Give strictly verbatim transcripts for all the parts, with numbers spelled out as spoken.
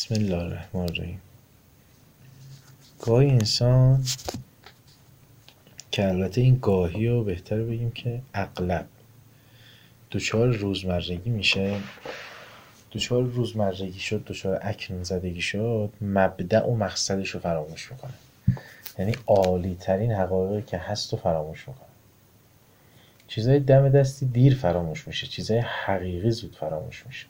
بسم الله الرحمن الرحیم. گاهی انسان، که البته این گاهی رو بهتر بگیم که اغلب، دچار روزمرگی میشه. دچار روزمرگی شد، دچار اکنون زدگی شد، مبدأ و مقصدش رو فراموش میکنه. یعنی عالی ترین حقایقی که هست رو فراموش میکنه. چیزای دم دستی دیر فراموش میشه، چیزای حقیقی زود فراموش میشه.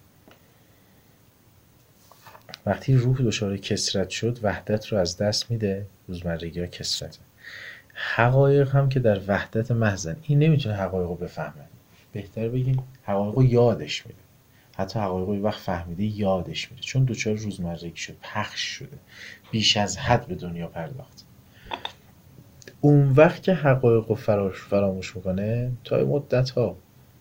وقتی روح دچار کثرت شد، وحدت رو از دست میده. روزمرگی ها کثرته. حقایق هم که در وحدت محضن، این نمیتونه حقایق رو بفهمه. بهتر بگیم حقایق رو یادش میده. حتی حقایق رو وقت فهمیده یادش میده، چون دچار روزمرگی شد، پخش شده، بیش از حد به دنیا پرداخت. اون وقت که حقایق رو فراموش میکنه، تا مدت ها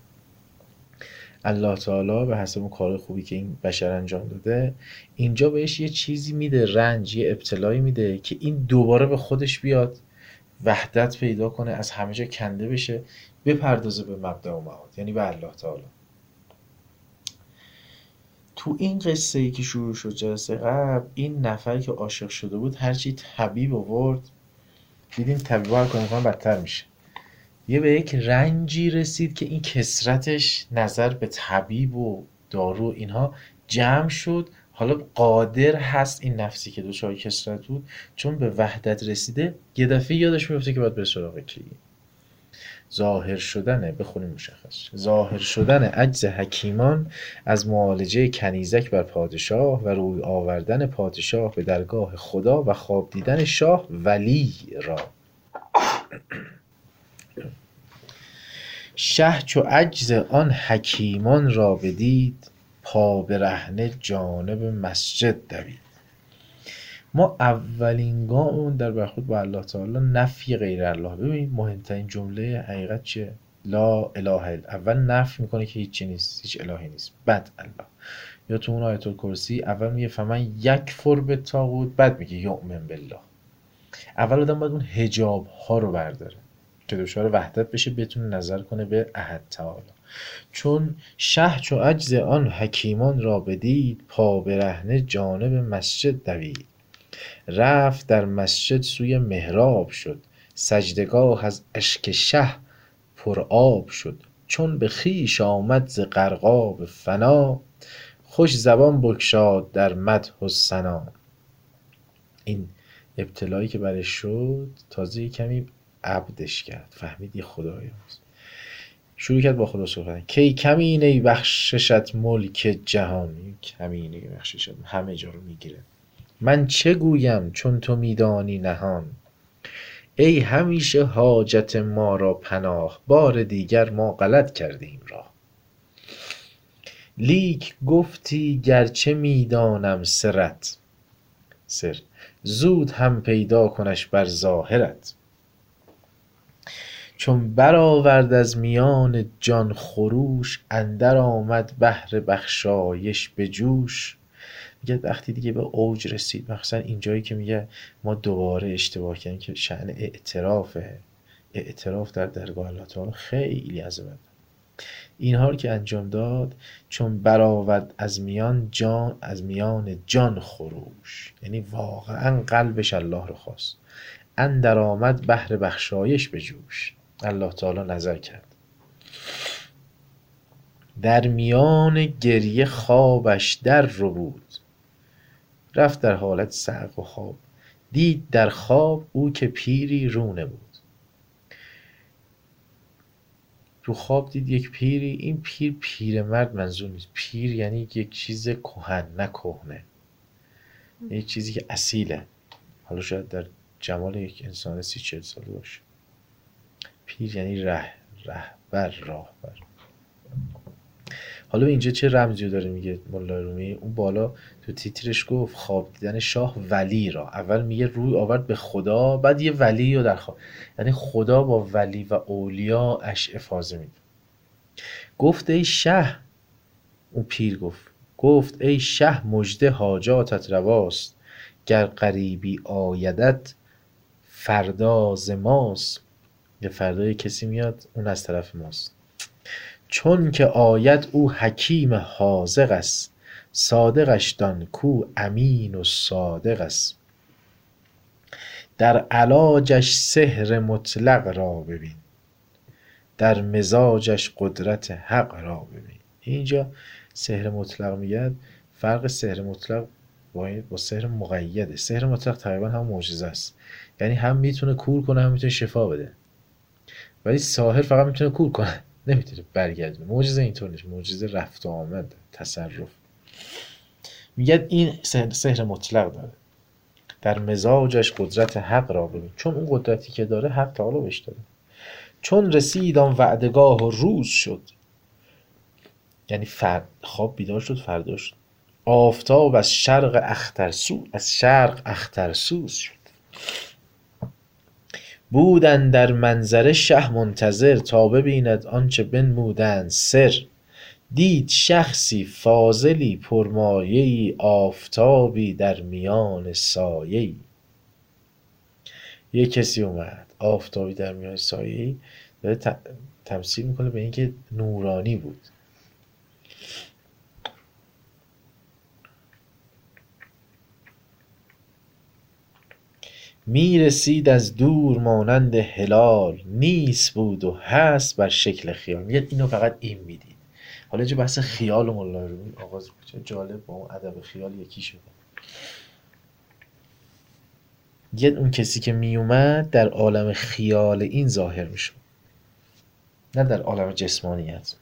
الله تعالی به حسب اون کار خوبی که این بشر انجام داده، اینجا بهش یه چیزی میده، رنج، یه ابتلایی میده که این دوباره به خودش بیاد، وحدت پیدا کنه، از همه جا کنده بشه، بپردازه به مبدأ و معاد، یعنی به الله تعالی. تو این قصه ای که شروع شد جلسه قبل، این نفر که عاشق شده بود هرچی طبیب آورد، دیدیم طبیب هر کاری میکنه بدتر میشه. یه به یک رنجی رسید که این کثرتش نظر به طبیب و دارو اینها جمع شد. حالا قادر هست این نفسی که دچار کثرت بود، چون به وحدت رسیده، یه دفعه یادش میفته که باید بره سراغ کی. ظاهر شدن، بخونیم مشخص، ظاهر شدن عجز حکیمان از معالجه کنیزک بر پادشاه و روی آوردن پادشاه به درگاه خدا و خواب دیدن شاه ولی را. شه چو عجز آن حکیمان را بدید، پا برهنه جانب مسجد دوید. ما اولین گاممون در برخورد با الله تعالی نفی غیر الله. ببین مهمترین جمله حقیقت چیه؟ لا اله الا. اول نفی میکنه که هیچی نیست، هیچ الهی نیست، بعد الله. یا تو اون آیت الکرسی اول میگه فمن یکفر بالطاغوت، بعد میگه یؤمن بالله. اول آدم باید اون حجاب ها رو برداره که دچار وحدت بشه، بتونه نظر کنه به احد تعالی. چون شه چو عجز آن حکیمان را بدید، پا برهنه جانب مسجد دوید. رفت در مسجد سوی محراب شد، سجدگاه از اشک شه پر آب شد. چون به خویش آمد ز غرقاب فنا، خوش زبان بگشاد در مدح و ثنا. این ابتلایی که برش شد، تازه کمی عبدش کرد، فهمید یه خدایی هست. شروع کرد با خدا صحبت. کی کمینه بخششت ملک جهان. کمینه بخششت همه جا رو میگیره. من چه گویم چون تو میدانی نهان. ای همیشه حاجت ما را پناه، بار دیگر ما غلط کردیم راه. لیک گفتی گرچه میدانم سرت، سر زود هم پیدا کنش بر ظاهرت. چون برآورد از میان جان خروش، اندر آمد بحر بخشایش به جوش. میگه وقتی دیگه به اوج رسید، مثلا اینجایی که میگه ما دوباره اشتباه کردیم، که شأن اعترافه. اعتراف در درگاه الله تعالی خیلی عظمت. اینها رو که انجام داد، چون برآورد از میان جان از میان جان خروش، یعنی واقعا قلبش الله رو خواست. اندر آمد بحر بخشایش به جوش، الله تعالی نظر کرد. در میان گریه خوابش در ربود، رفت در حالت صعق و خواب. دید در خواب او که پیری رو نمود. تو خواب دید یک پیری. این پیر پیرمرد منظور نیست، پیر یعنی یک چیز کهن، نه کهنه، یک چیزی که اصیله. حالا شاید در جمال یک انسان سی چهل ساله باشه. پیر یعنی ره، رهبر، راهبر. حالا اینجا چه رمزی داره میگه مولا رومی؟ اون بالا تو تیترش گفت خواب دیدن شاه ولی را. اول میگه روی آورد به خدا، بعد یه ولی رو در خواب، یعنی خدا با ولی و اولیا اش افاضه میده. گفت ای شه، اون پیر گفت گفت ای شه مژده حاجاتت رواست. گر غریبی آیدت فردا ز ماست. یه فردای کسی میاد، اون از طرف ماست. چون که آید او حکیم حاذق است، صادقش دان کو امین و صادق است. در علاجش سحر مطلق را ببین، در مزاجش قدرت حق را ببین. اینجا سحر مطلق میگه فرق سحر مطلق با با سحر مقیده. سحر مطلق تقریبا هم معجزه است، یعنی هم میتونه کور کنه هم میتونه شفا بده، ولی ساحر فقط میتونه کور کنه، نمیتونه برگردونه. معجزه اینطور نیست، معجزه رفت و آمد، تصرف. میگه این سحر مطلق داره. در مزاجش قدرت حق را ببین، چون اون قدرتی که داره حق تعالی بهش داده. چون رسید آن وعدگاه و روز شد، یعنی فرد خواب بیدار شد، فردا شد. آفتاب از شرق اخترسو از شرق اخترسوز شد. بودن در منظره شه منتظر، تا ببیند آنچه بنمودند سر. دید شخصی فاضلی پرمایه‌ای، آفتابی در میان سایه‌ای. یه کسی اومد آفتابی در میان سایه‌ای، داره ت... تمثیل میکنه به اینکه نورانی بود. میرسید از دور مانند هلال، نیست بود و هست بر شکل خیال. میگه اینو فقط این میدید. حالا اینجا بحث خیال و مولا رومی آغاز میشه. جالب با اون ادب خیال یکی شده. یه اون کسی که میومد در عالم خیال این ظاهر میشد، نه در عالم جسمانیت.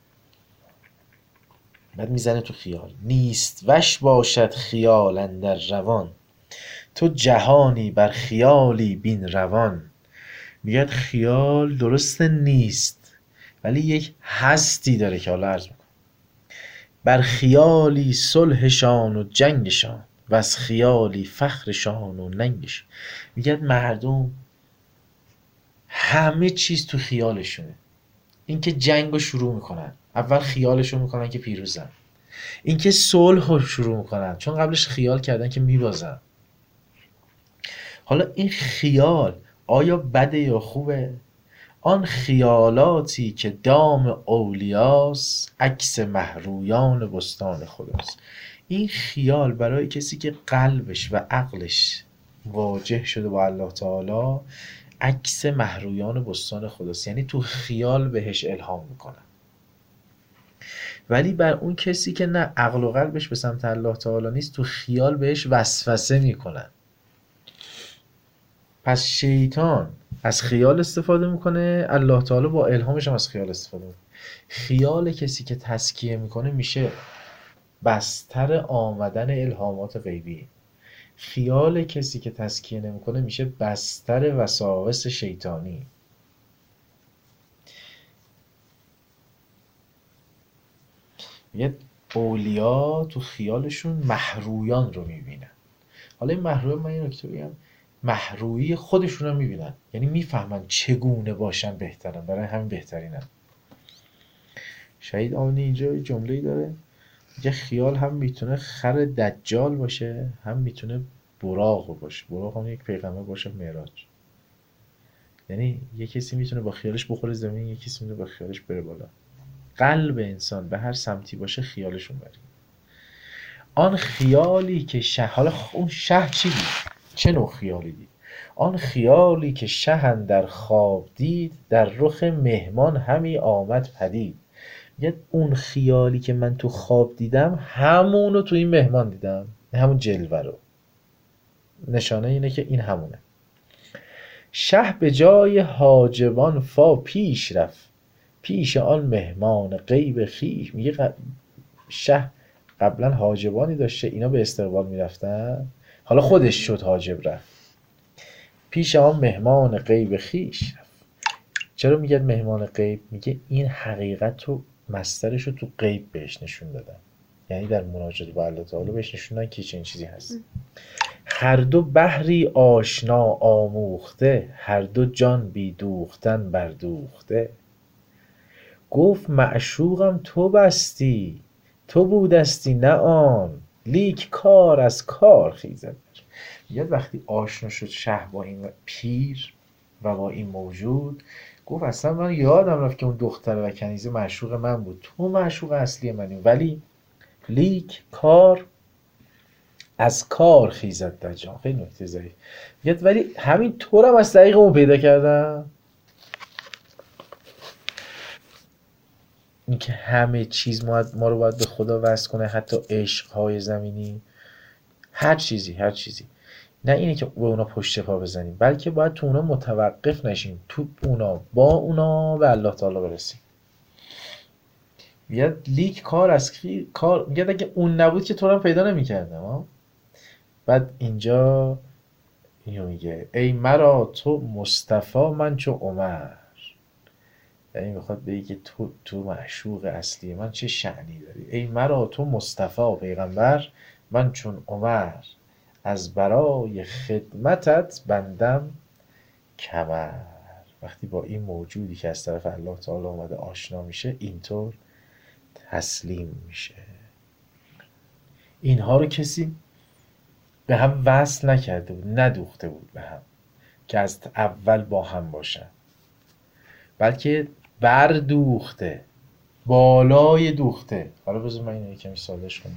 بعد میزنه تو خیال. نیست وش باشد خیال اندر روان، تو جهانی بر خیالی بین روان. میگه خیال درست نیست، ولی یک هستی داره که حالا عرض میکنم. بر خیالی صلحشان و جنگشان، و از خیالی فخرشان و ننگشان. میگه مردم همه چیز تو خیالشونه. اینکه جنگ رو شروع میکنن، اول خیالشو میکنن که پیروزن. اینکه صلح رو شروع میکنن، چون قبلش خیال کردن که میبازن. حالا این خیال آیا بده یا خوبه؟ آن خیالاتی که دام اولیاست، عکس مهرویان بستان خداست. این خیال برای کسی که قلبش و عقلش واجه شده با الله تعالی، عکس مهرویان بستان خداست، یعنی تو خیال بهش الهام میکنن. ولی بر اون کسی که نه عقل و قلبش به سمت الله تعالی نیست، تو خیال بهش وسوسه میکنن. پس شیطان از خیال استفاده میکنه، الله تعالی با الهامش هم از خیال استفاده میکنه. خیال کسی که تزکیه میکنه میشه بستر آمدن الهامات غیبی. خیال کسی که تزکیه نمیکنه میشه بستر وساوس شیطانی. میگه اولیا تو خیالشون محرویان رو میبینن. حالا این محرویان، من این نکته بگم، محرویی خودشون رو میبینن، یعنی میفهمن چگونه باشن بهترن، برای همین بهترینن. شهید آمینی اینجا جمله‌ای داره، میگه خیال هم میتونه خر دجال باشه، هم میتونه براق باشه. براق هم یک پیغمبر باشه معراج. یعنی یک کسی میتونه با خیالش بخوره زمین، یک کسی میتونه با خیالش بره بالا. قلب انسان به هر سمتی باشه خیالشون بره. آن خیالی که شه، حالا اون شه چی دید؟ چه نوع خیالی دید؟ آن خیالی که شه اندر خواب دید، در رخ مهمان همی آمد پدید. میگه اون خیالی که من تو خواب دیدم، همونو تو این مهمان دیدم، همون جلوه رو. نشانه اینه که این همونه. شه به جای حاجبان فا پیش رفت، پیش آن مهمان غیب خویش. میگه شه قبلا حاجبانی داشته، اینا به استقبال میرفتن، حالا خودش شد حاجب، رفت پیش آن مهمان غیب خویش رفت. چرا میگه مهمان غیب؟ میگه این حقیقت رو، مصدرش رو تو غیب بهش نشون دادن، یعنی در مناجات با الله تعالی بهش نشون دادن که چنین چیزی هست. هر دو بحری آشنا آموخته، هر دو جان بی دوختن بردوخته. گفت معشوقم تو بستی، تو بودستی نه آن، لیک کار از کار خیزد. یاد وقتی آشنا شد شه با این پیر و با این موجود، گفت اصلا من یادم رفت که اون دختر و کنیزه معشوق من بود، تو معشوق اصلی منی، ولی لیک کار از کار خیزد در جان. خیلی نکته ضعیف میگه ولی همین طورم از طریق اون پیدا کردم. اینکه همه چیز ما, ما رو باید به خدا وصل کنه، حتی عشق‌های زمینی، هر چیزی هر چیزی. نه اینه که به اونا پشت پا بزنیم، بلکه باید تو اونا متوقف نشیم، تو اونا با اونا به الله تعالی برسیم. میگه لیک کار از کی کار، میگه اگه اون نبود که تو رو پیدا نمی‌کردم. بعد اینجا اینو میگه ای مرا تو مصطفی من چو عمر. یعنی میخواد بگه که تو تو معشوق اصلی من چه شأنی داری. ای مرا تو مصطفی پیغمبر من چون عمر، از برای خدمتت بندم کمر. وقتی با این موجودی که از طرف الله تعالی اومده آشنا میشه، اینطور تسلیم میشه. اینها رو کسی به هم وصل نکرده بود، ندوخته بود به هم که از اول با هم باشن، بلکه بردوخته، بالای دوخته. حالا بذار من اینو یکمی سادهش کنم.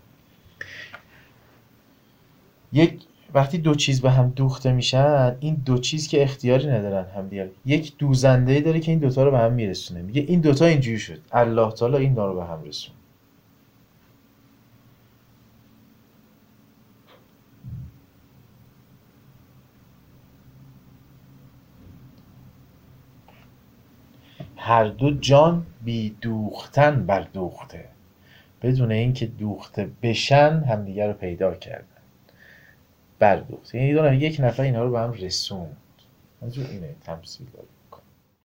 یک وقتی دو چیز به هم دوخته میشن، این دو چیز که اختیاری ندارن هم دیگر، یک دوزنده داره که این دوتا رو به هم میرسونه. میگه این دوتا اینجوری شد، الله تعالی این دو رو به هم رسون. هر دو جان بی دوختن بر دوخته، بدون اینکه دوخته بشن همدیگه رو پیدا کردن، بر دوخته. یعنی دو نفر، یک نفر اینها رو به هم رسوند. منظور اینه، تمثیل داره.